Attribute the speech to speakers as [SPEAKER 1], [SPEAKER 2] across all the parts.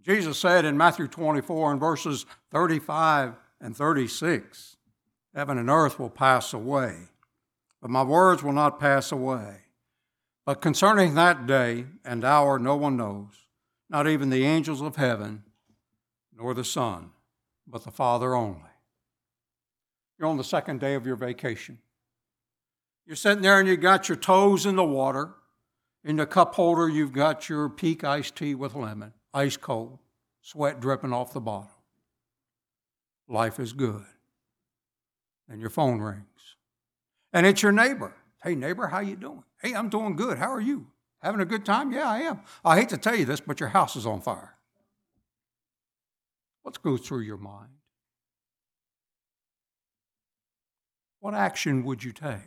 [SPEAKER 1] Jesus said in Matthew 24 and verses 35 and 36, heaven and earth will pass away, but my words will not pass away. But concerning that day and hour no one knows, not even the angels of heaven, nor the Son, but the Father only. You're on the second day of your vacation. You're sitting there and you got your toes in the water. In the cup holder, you've got your Peak iced tea with lemon, ice cold, sweat dripping off the bottle. Life is good. And your phone rings. And it's your neighbor. Hey, neighbor, how you doing? Hey, I'm doing good. How are you? Having a good time? Yeah, I am. I hate to tell you this, but your house is on fire. What goes through your mind? What action would you take?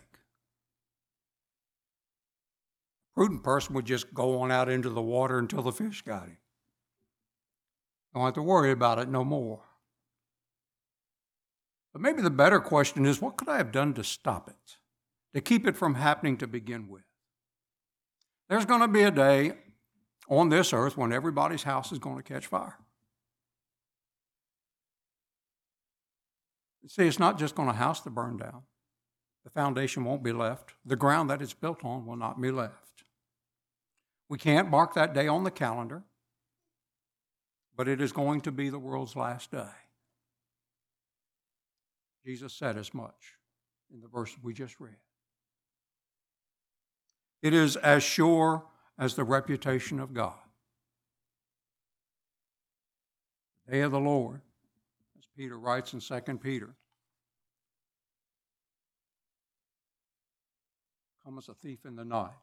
[SPEAKER 1] A prudent person would just go on out into the water until the fish got him. Don't have to worry about it no more. But maybe the better question is, what could I have done to stop it, to keep it from happening to begin with? There's going to be a day on this earth when everybody's house is going to catch fire. See, it's not just going to house to burn down. The foundation won't be left. The ground that it's built on will not be left. We can't mark that day on the calendar, but it is going to be the world's last day. Jesus said as much in the verse we just read. It is as sure as the reputation of God. The day of the Lord, as Peter writes in 2 Peter, come as a thief in the night,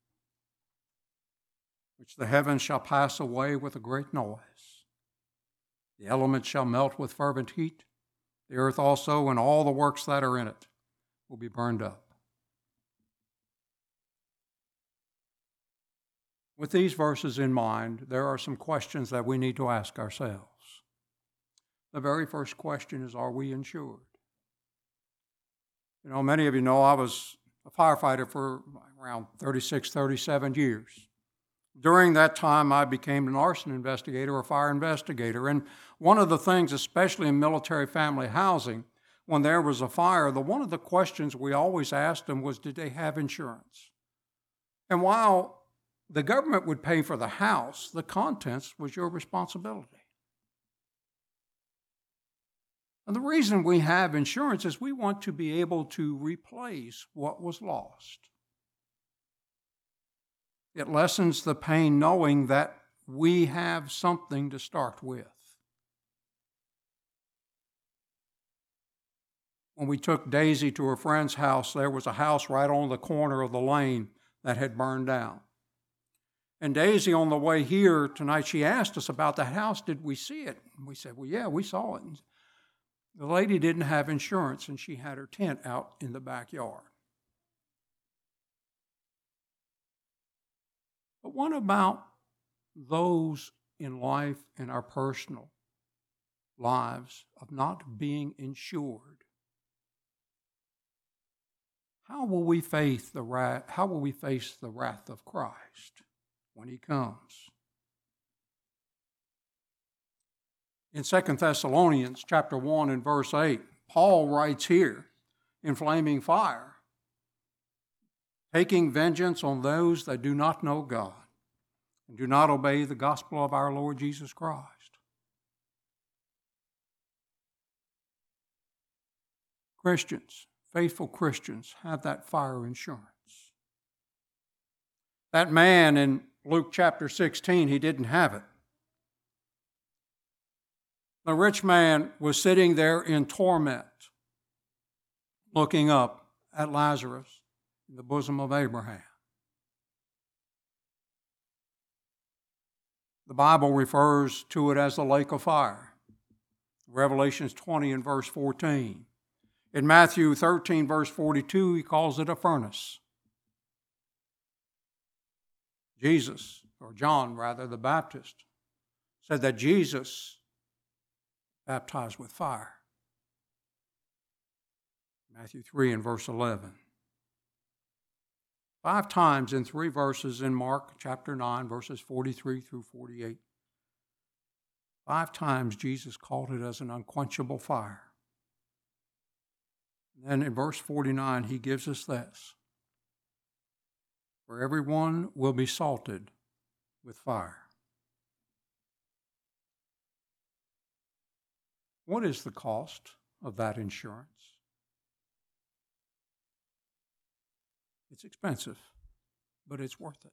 [SPEAKER 1] which the heavens shall pass away with a great noise. The elements shall melt with fervent heat. The earth also and all the works that are in it will be burned up. With these verses in mind, there are some questions that we need to ask ourselves. The very first question is, are we insured? You know, many of you know I was a firefighter for around 36, 37 years. During that time, I became an arson investigator or fire investigator. And one of the things, especially in military family housing, when there was a fire, one of the questions we always asked them was, did they have insurance? And while the government would pay for the house, the contents was your responsibility. And the reason we have insurance is we want to be able to replace what was lost. It lessens the pain knowing that we have something to start with. When we took Daisy to her friend's house, there was a house right on the corner of the lane that had burned down. And Daisy, on the way here tonight, she asked us about the house. Did we see it? And we said, well, yeah, we saw it. And the lady didn't have insurance, and she had her tent out in the backyard. But what about those in life and our personal lives of not being insured? How will we face the wrath of Christ when he comes? In 2 Thessalonians chapter 1 and verse 8, Paul writes here in flaming fire, taking vengeance on those that do not know God and do not obey the gospel of our Lord Jesus Christ. Christians, faithful Christians, have that fire insurance. That man in Luke chapter 16, he didn't have it. The rich man was sitting there in torment, looking up at Lazarus in the bosom of Abraham. The Bible refers to it as the lake of fire. Revelations 20 and verse 14. In Matthew 13, verse 42, he calls it a furnace. John, the Baptist, said that Jesus baptized with fire. Matthew 3 and verse 11. 5 times in 3 verses in Mark chapter 9, verses 43 through 48. 5 times Jesus called it as an unquenchable fire. And then in verse 49, he gives us this: for everyone will be salted with fire. What is the cost of that insurance? It's expensive, but it's worth it.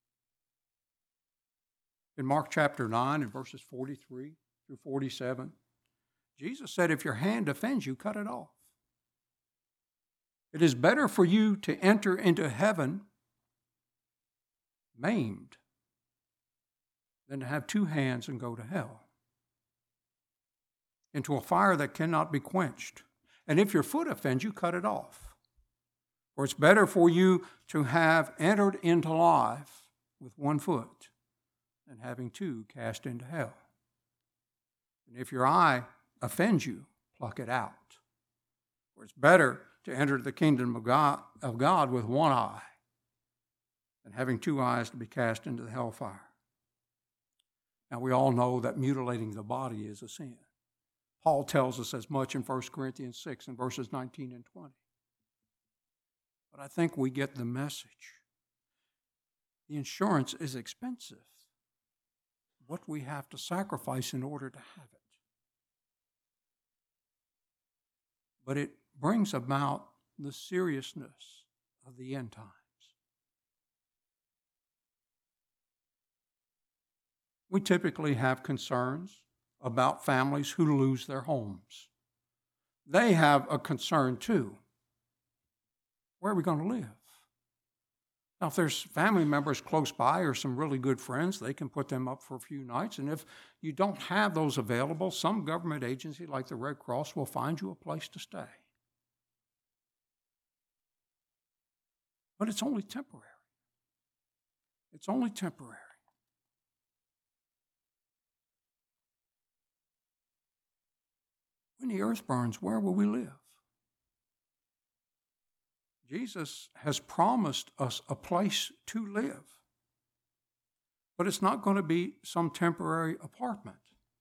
[SPEAKER 1] In Mark chapter 9, in verses 43 through 47, Jesus said, if your hand offends you, cut it off. It is better for you to enter into heaven maimed than to have 2 hands and go to hell, into a fire that cannot be quenched. And if your foot offends you, cut it off. For it's better for you to have entered into life with 1 foot than having 2 cast into hell. And if your eye offends you, pluck it out. For it's better to enter the kingdom of God with 1 eye than having 2 eyes to be cast into the hellfire. Now, we all know that mutilating the body is a sin. Paul tells us as much in 1 Corinthians 6 and verses 19 and 20. But I think we get the message. The insurance is expensive. What we have to sacrifice in order to have it. But it brings about the seriousness of the end times. We typically have concerns about families who lose their homes. They have a concern too. Where are we going to live? Now, if there's family members close by or some really good friends, they can put them up for a few nights. And if you don't have those available, some government agency like the Red Cross will find you a place to stay. But it's only temporary. It's only temporary. When the earth burns, where will we live? Jesus has promised us a place to live. But it's not going to be some temporary apartment.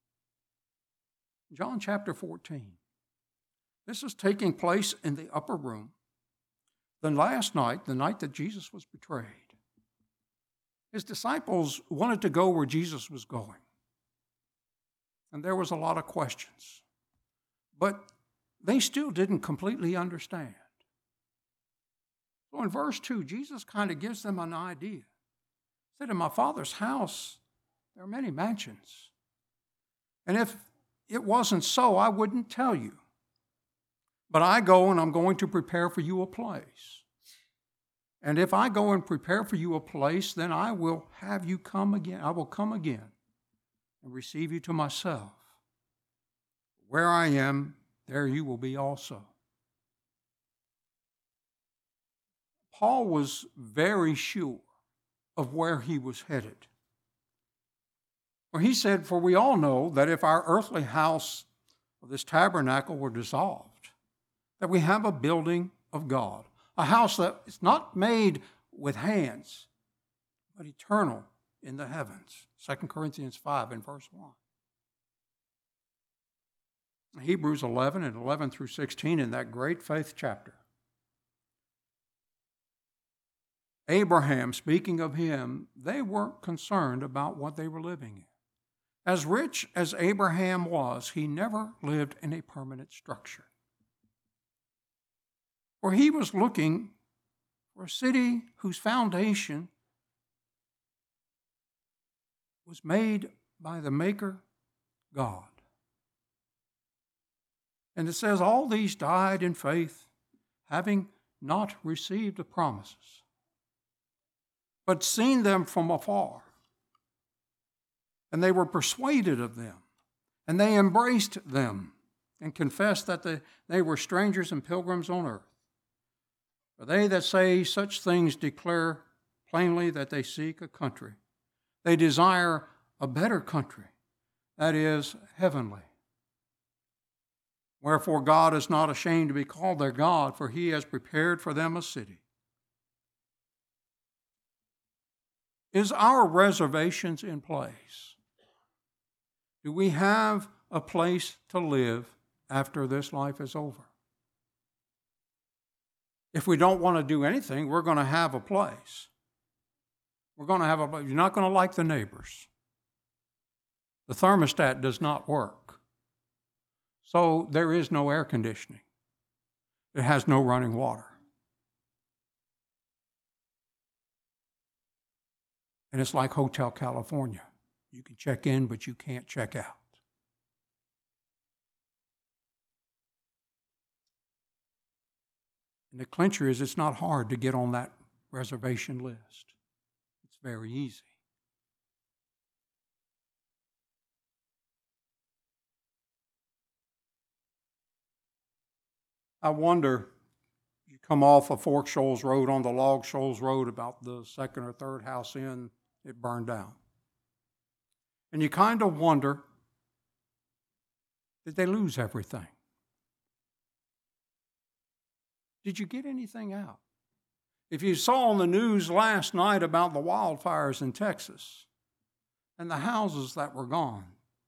[SPEAKER 1] John chapter 14. This is taking place in the upper room. Then last night, the night that Jesus was betrayed, his disciples wanted to go where Jesus was going. And there was a lot of questions. But they still didn't completely understand. So in verse 2, Jesus kind of gives them an idea. He said, in my Father's house, there are many mansions. And if it wasn't so, I wouldn't tell you. But I go and I'm going to prepare for you a place. And if I go and prepare for you a place, then I will have you come again. I will come again and receive you to myself. Where I am, there you will be also. Paul was very sure of where he was headed. For he said, for we all know that if our earthly house of this tabernacle were dissolved, that we have a building of God, a house that is not made with hands, but eternal in the heavens. 2 Corinthians 5 and verse 1. Hebrews 11 and 11 through 16 in that great faith chapter. Abraham, speaking of him, they weren't concerned about what they were living in. As rich as Abraham was, he never lived in a permanent structure. For he was looking for a city whose foundation was made by the Maker, God. And it says, all these died in faith, having not received the promises, but seen them from afar. And they were persuaded of them, and they embraced them, and confessed that they were strangers and pilgrims on earth. For they that say such things declare plainly that they seek a country. They desire a better country, that is, heavenly. Wherefore God is not ashamed to be called their God, for he has prepared for them a city. Is our reservations in place? Do we have a place to live after this life is over? If we don't want to do anything, we're going to have a place. We're going to have a place. You're not going to like the neighbors. The thermostat does not work. So there is no air conditioning. It has no running water. And it's like Hotel California. You can check in, but you can't check out. And the clincher is it's not hard to get on that reservation list. It's very easy. I wonder, you come off of Fork Shoals Road on the Log Shoals Road, about the second or third house in, it burned down. And you kind of wonder, did they lose everything? Did you get anything out? If you saw on the news last night about the wildfires in Texas and the houses that were gone,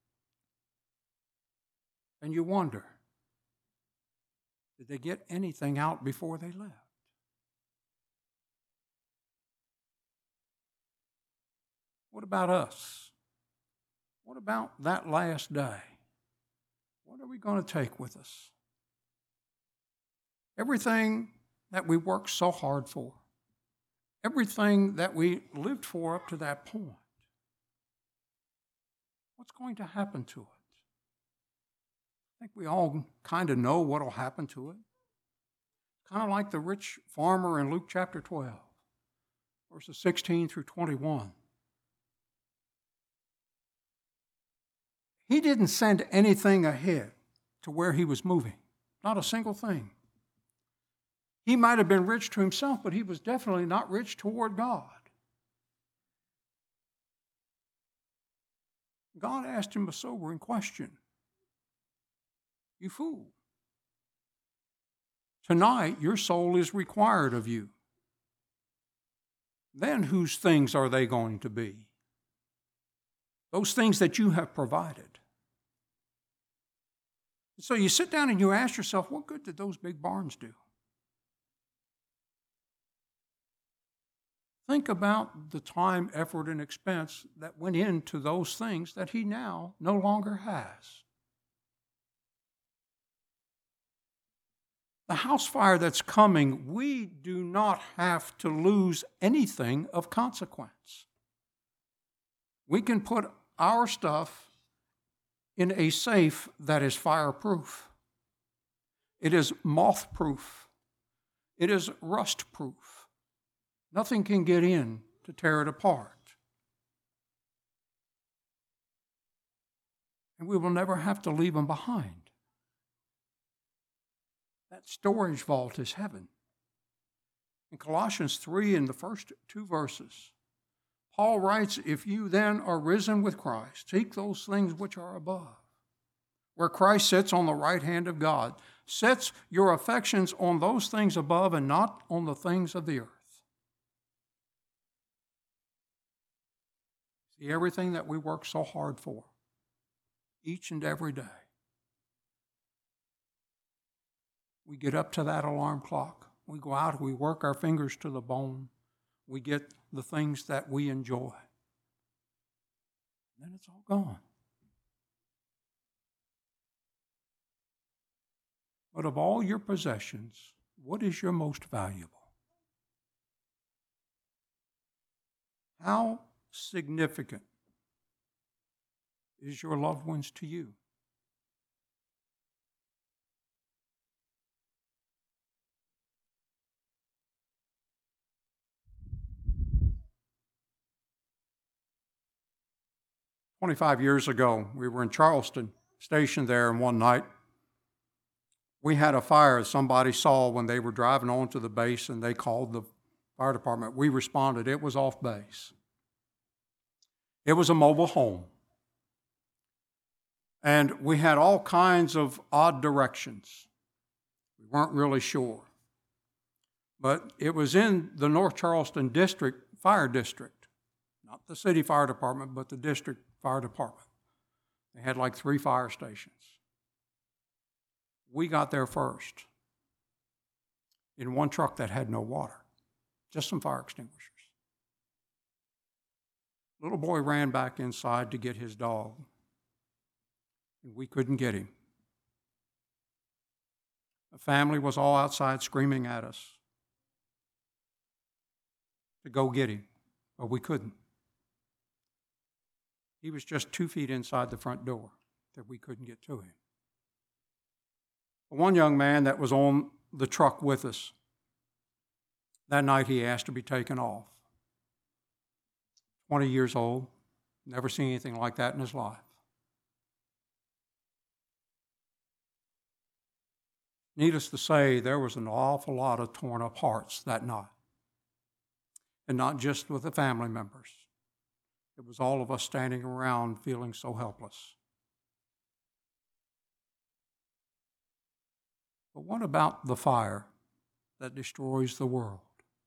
[SPEAKER 1] and you wonder, did they get anything out before they left? What about us? What about that last day? What are we going to take with us? Everything that we worked so hard for, everything that we lived for up to that point, what's going to happen to it? I think we all kind of know what will happen to it. Kind of like the rich farmer in Luke chapter 12, verses 16 through 21. He didn't send anything ahead to where he was moving, not a single thing. He might have been rich to himself, but he was definitely not rich toward God. God asked him a sobering question. You fool. Tonight, your soul is required of you. Then whose things are they going to be? Those things that you have provided. So you sit down and you ask yourself, what good did those big barns do? Think about the time, effort, and expense that went into those things that he now no longer has. The house fire that's coming, we do not have to lose anything of consequence. We can put our stuff in a safe that is fireproof. It is moth-proof. It is rust-proof. Nothing can get in to tear it apart. And we will never have to leave them behind. That storage vault is heaven. In Colossians 3, in the first 2 verses, Paul writes, if you then are risen with Christ, seek those things which are above, where Christ sits on the right hand of God. Sets your affections on those things above and not on the things of the earth. See, everything that we work so hard for, each and every day, we get up to that alarm clock. We go out, we work our fingers to the bone. We get the things that we enjoy. Then it's all gone. But of all your possessions, what is your most valuable? How significant is your loved ones to you? "25 years ago, we were in Charleston, stationed there, and one night we had a fire somebody saw when they were driving onto the base, and they called the fire department. We responded. It was off base. It was a mobile home. And we had all kinds of odd directions. We weren't really sure. But it was in the North Charleston Fire District, not the city fire department, but the district fire department. They had like 3 fire stations. We got there first in one truck that had no water, just some fire extinguishers. Little boy ran back inside to get his dog, and we couldn't get him. The family was all outside screaming at us to go get him, but we couldn't. He was just 2 feet inside the front door that we couldn't get to him. One young man that was on the truck with us, that night he asked to be taken off. 20 years old, never seen anything like that in his life. Needless to say, there was an awful lot of torn up hearts that night. And not just with the family members. It was all of us standing around feeling so helpless. But what about the fire that destroys the world?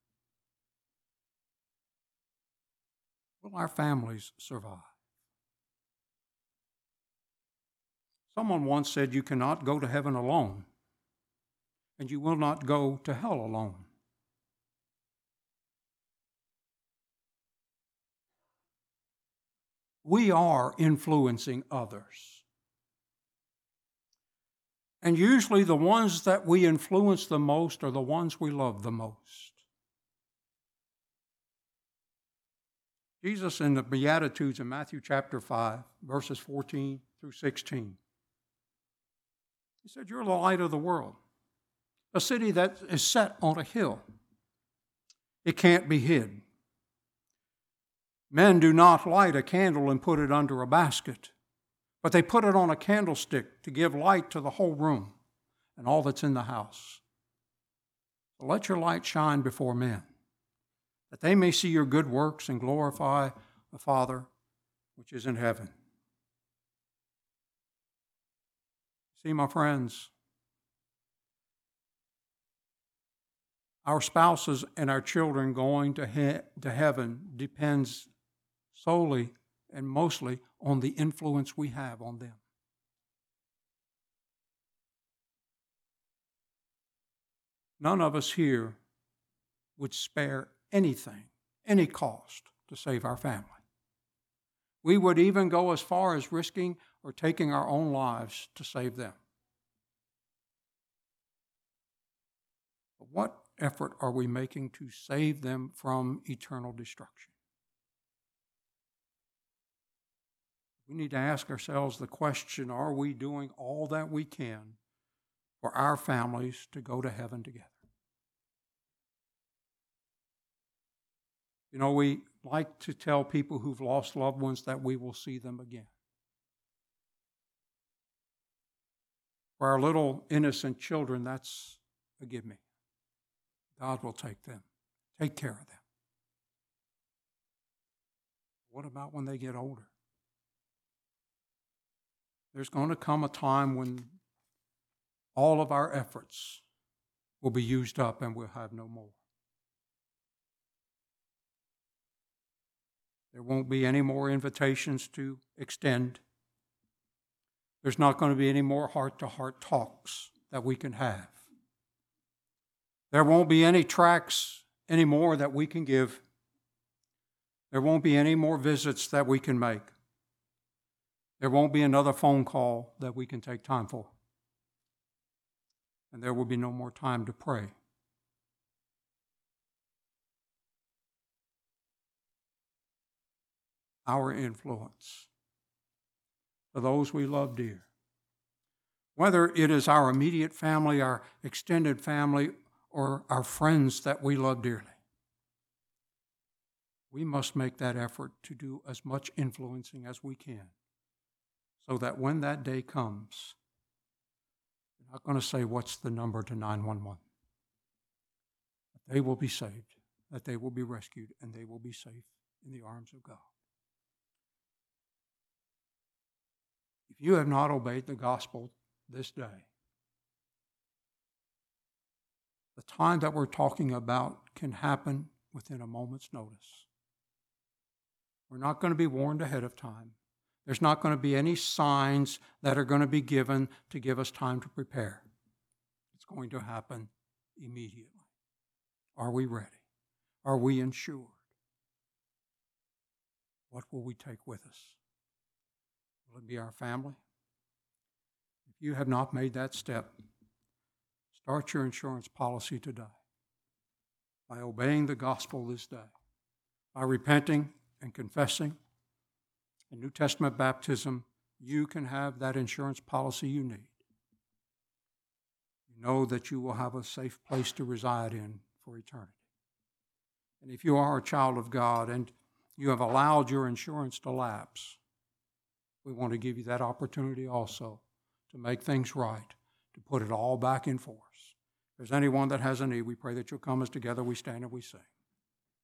[SPEAKER 1] Will our families survive? Someone once said you cannot go to heaven alone, and you will not go to hell alone. We are influencing others. And usually the ones that we influence the most are the ones we love the most. Jesus in the Beatitudes in Matthew chapter 5, verses 14 through 16. He said, "You're the light of the world, a city that is set on a hill. It can't be hid. Men do not light a candle and put it under a basket, but they put it on a candlestick to give light to the whole room and all that's in the house. So let your light shine before men, that they may see your good works and glorify the Father which is in heaven." See, my friends, our spouses and our children going to heaven depends solely and mostly on the influence we have on them. None of us here would spare anything, any cost, to save our family. We would even go as far as risking or taking our own lives to save them. But what effort are we making to save them from eternal destruction? We need to ask ourselves the question, are we doing all that we can for our families to go to heaven together? You know, we like to tell people who've lost loved ones that we will see them again. For our little innocent children, that's forgive me. God will take them, take care of them. What about when they get older? There's going to come a time when all of our efforts will be used up and we'll have no more. There won't be any more invitations to extend. There's not going to be any more heart-to-heart talks that we can have. There won't be any tracts anymore that we can give. There won't be any more visits that we can make. There won't be another phone call that we can take time for. And there will be no more time to pray. Our influence for those we love dear, whether it is our immediate family, our extended family, or our friends that we love dearly, we must make that effort to do as much influencing as we can so that when that day comes, we're not going to say what's the number to 911. They will be saved, that they will be rescued, and they will be safe in the arms of God. If you have not obeyed the gospel this day, the time that we're talking about can happen within a moment's notice. We're not going to be warned ahead of time. There's not going to be any signs that are going to be given to give us time to prepare. It's going to happen immediately. Are we ready? Are we insured? What will we take with us? Will it be our family? If you have not made that step, start your insurance policy today by obeying the gospel this day, by repenting and confessing. In New Testament baptism, you can have that insurance policy you need. You know that you will have a safe place to reside in for eternity. And if you are a child of God and you have allowed your insurance to lapse, we want to give you that opportunity also to make things right, to put it all back in force. If there's anyone that has a need, we pray that you'll come as together we stand and we sing.